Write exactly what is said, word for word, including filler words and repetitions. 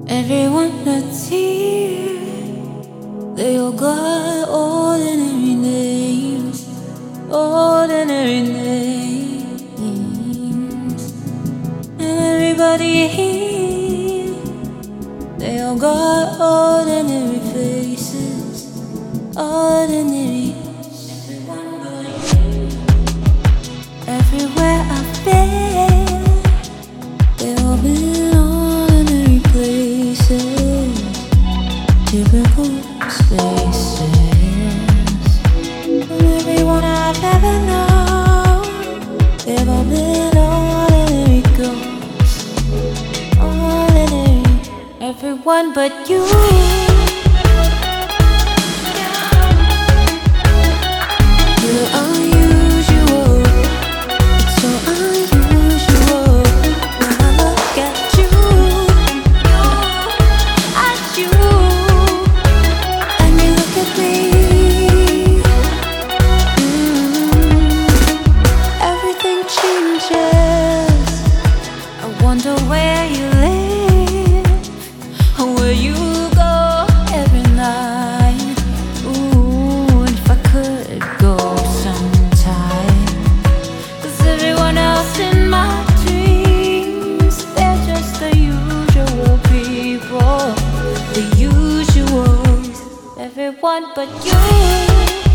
Everyone that's here, they all got ordinary names, ordinary names. And everybody here, they all got ordinary faces, ordinary. Everyone but you. Everywhere I've been, they all been ordinary places, typical spaces. And everyone I've ever known, they've all been ordinary ghosts, ordinary. Everyone but you. You're unusual, it's so unusual. When I look at you, at you, and you look at me, mm, everything changes. I wonder where you live, or where you go every night. Ooh, and if I could go sometime, 'cause everyone else in my dreams, they're just the usual people, the usuals. Everyone but you.